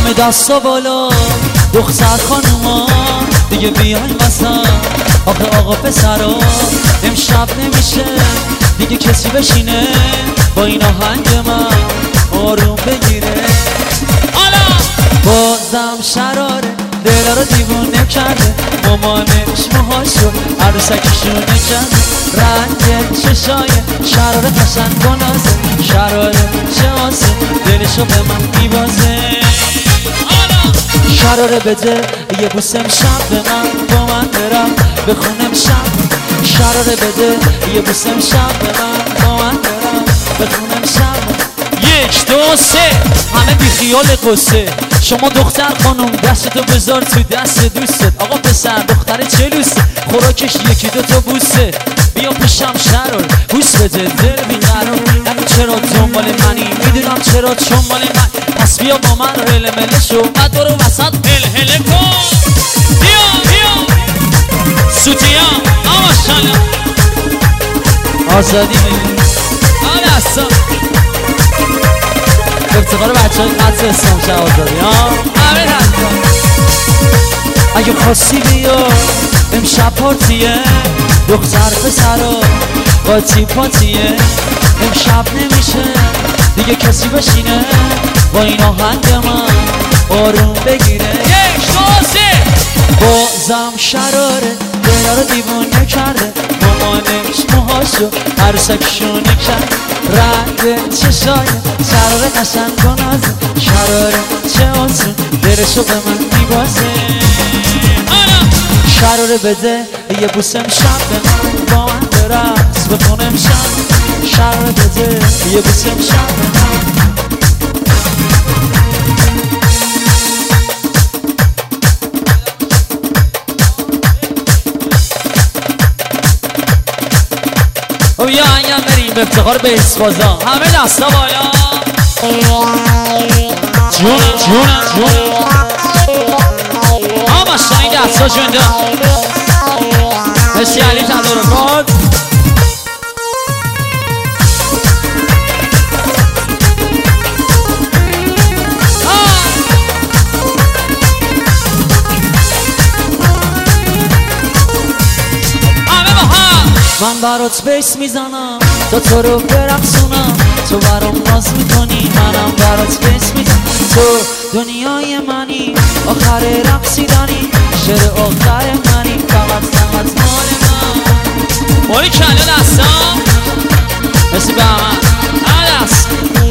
همه دستا بالا دختر خانوما دیگه بیاین واسه آخه آقا پسرا امشب نمیشه دیگه کسی بشینه با این آهنگ من آروم بگیره. حالا بازم شراره دل رو دیوونه کرده مامانش موهاشو عروسکیشونه کرده رنگ چشای شراره قشنگ و نازه شراره چه آسه دلشو به من میبازه. شراره بده یه بوسه امشب به من با من برم بخونم شب. شراره بده یه بوسه امشب به من با من برم بخونم شب. 1 2 3 همه بی خیال قصه. شما دختر خانم دستتو بذار تو دست دوستت. آقا پسر دختر چلوسه خوراکش 1 2 تا بوسه. بیا پیشم شرار بوس بده دل بیقرار. نگو چرا دنبال منی میدونم چرا چون مال من. پس بیا با من هله مله شو بعد برو وسط هل هله کن. بیا بیا سوتیا آماشالا آزادی میدونی آره اصلا افتقار بچه های قدس اسلام شه آزادی همه حتی. اگه خواستی بیا امشب پارتیه دختر پسرا قاطی پاتیه. امشب نمیشه دیگه کسی بشینه با این آهنگ من آروم بگیره. 1 2 3 بازم شراره دل رو دیوونه کرده مامانش موهاشو عروسکیشونه کرده رنگ چشای شراره قشنگ و نازه شراره چه آسون دلشو به من میبازه. شراره بده یه بوسه امشب به من با من برقص بخونم شب. شراره بده یه بوسه امشب به من. و یا انگم بریم به افتخار به اسفازا همه دستا بالا. جون آماشا این دستا جونده مرسی علی تدارکات. من برات بیس میزنم تا تو رو برقصونم تو برام ناز میکنی منم برات بیس میزنم. تو دنیای منی آخر رقصیدنی شعر آخر منی فقط مال من. باری کلا دستم مرسی به من دست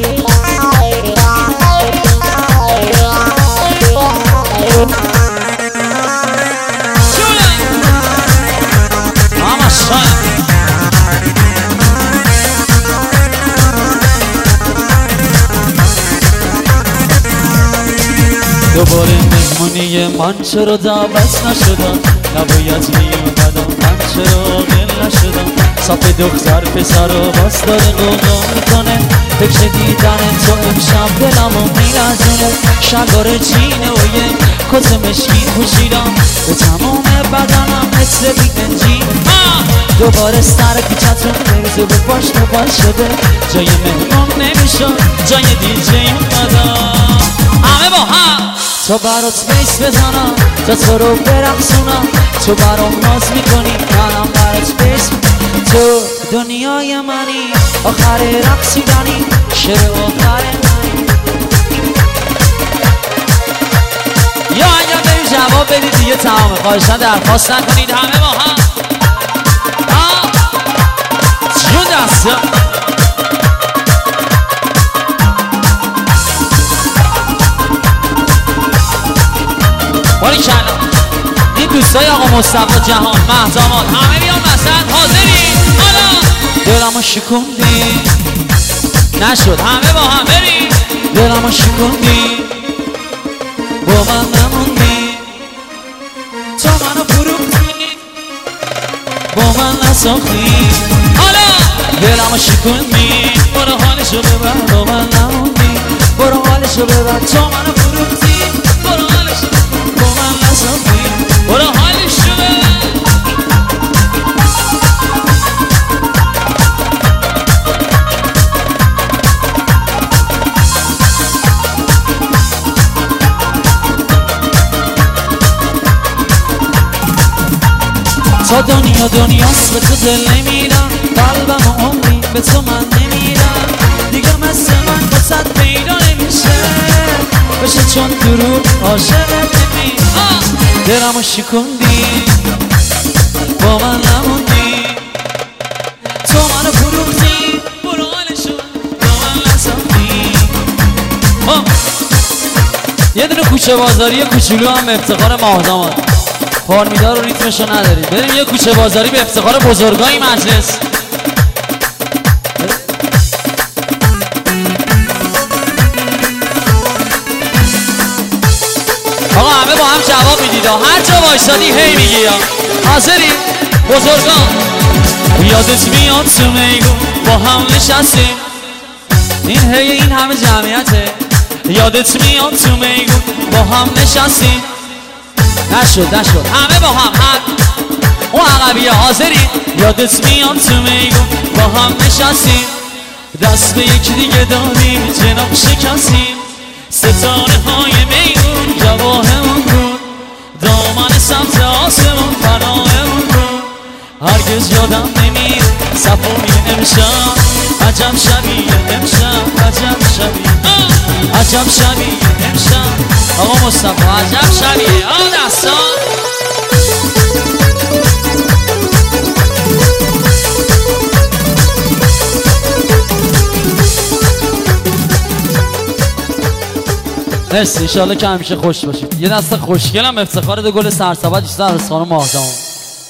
دوباره مهمونی من چرا دعوت نشدم نباید میومدم من چرا عاقل نشدم. صف دختر پسر رو باز داره قوقا میکنه فکر دیدن تو امشب دلمو میلرزونه. شلوار جینه و یه کت مشکین پوشیدم به تمام بدنم مثل بی‌انجین. دوباره سر کوچه‌تون میرزه به پاش شده جای مهمون نمیشد جای دیجی اومدم. همه با هم تا برات بیس بزنم تا تو رو برقصونم تو برام ناز میکنی منم برات بیس. تو دنیای منی آخر رقصیدنی شعر آخر منی. یا اگر بریم جواب بدید دیگه تمامه خواهشن درخواست نکنید همه با هم جون دسته. باری کلا این دوستای آقا مصطفی جهان مهزامات همه بیان وسط حاضری. حالا دلمو شکوندی نشد همه با هم بریم. دلمو شکوندی با من نموندی تو منو فروختی با من نساختی. حالا دلمو شکوندی برو حالشو ببر با من نموندی برو حالشو ببر تو منو فروختی برو حالشو با من نساختی برو حالشو ببر. تا دنیاست به تو دل نمیدم، قلبم و عمری به تو من نمیدم، دیگه مثل من واسد پیدا نمیشه بشه، چون دروغ عاشقت نمی دلمو شکوندی با من نموندی، تو منو فروختی برو حالشو با من نساختی. یه دونه کوچه بازاری کوچولو هم به افتخار ماهداماد، پارمیدار و ریتمشو نداریم، بریم یه کوچه بازاری به افتخار بزرگای مجلس. آقا همه با هم جواب میدید، هر جا وایسادی هی میگی. حاضری بزرگان؟ یادت میاد تو میگو با هم نشستیم، این هی این همه جمعیته. یادت میاد تو میگو با هم نشستیم، نشد همه با هم اون عقبیه. حاضری؟ یادت میاد تو میگو با هم نشستیم، دست به یکی دیگه دادیم جناب شکستیم، ستاره های میگون جواهمون بود، دامن سمت آسمون پناهمون بود، هرگز یادم نمیر صفای امشب، عجب شبیه امشب، عجب شبیه امشب. آقا مصطفی عجب شبیه دستا. مرسی، انشالله که همیشه خوش باشید. یه دست خوشگلم افتخار دو گل سرسبد بیشتر از خانم ماهداماد.